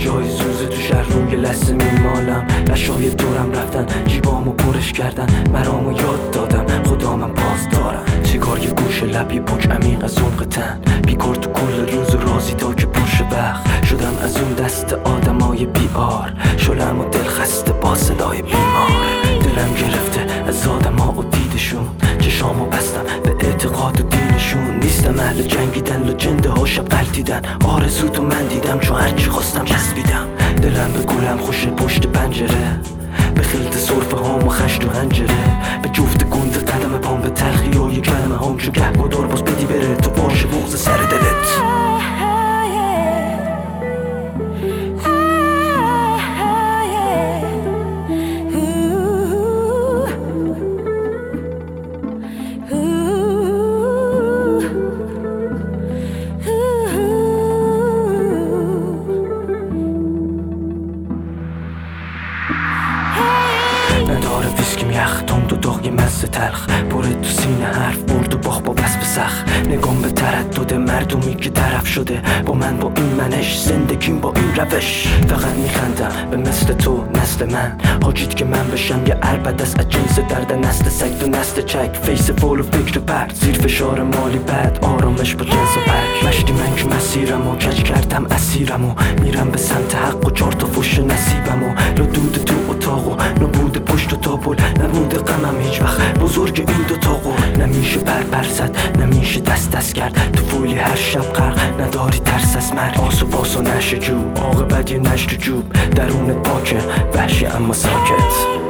جای سوزه تو شهر روی لسه میمالم. لشای دورم رفتن جیبامو پرش کردن، مرامو یاد دادم خدا من باز دارم. سیگار یه گوشه لب یه پوچ عمیق از عمق تن، بیکار تو کل روز و رازی تا که پرش وقت شدم از اون دست آدمای بیار. شلم و دل خسته با صدای بیمار، دلم گرفته از آدما و دیدشون، چشامو بستم به اعتقاد و دینشون. نیستم اهل جنگیدن و جنده ها شب قلتیدن، آرزو تو من دیدم چون هرچی خواستم چسبیدم. دلم به گلم خوشه پشت پنجره، به خلط صرفه هام و خشت و هنجره، به جفت گنده قدم پام به تلخی و یه کلمه هام چون گه گدار باز بدی بره تو باشه بغض سر دلت. نداره ویسکیم یخ تند و داغ یه مزه تلخ، پره تو سینه حرف برد و باخ با وصف سخ. نگام به تردد مردمی که طرف شده با من، با این منش زندگیم با این روش. فقط میخندم به مثل تو نسل من، حاجیت که من بشم یه عربد از جنس درد نسل سگ و نسل چک. فیس فول و فکر پرد زیر فشار مالی بد، آرامش با جنس و برگ. مشتی من که مسیرم و کج کردم اسیرم و میرم به سمت حق و 4 تا فوش نصیبم و لدود تو اتاق و نبود پشت و تابل. نبود غمم هیچ وقت بزرگ این دوتا قول، نمیشه بر زد نمیشه دست کرد تو فولی هر شب غرق، نداری ترس از مرگ. آس و پاس و نشه جو عاقبت یه نشت جوب، درونت پاکه وحشی اما ساکت.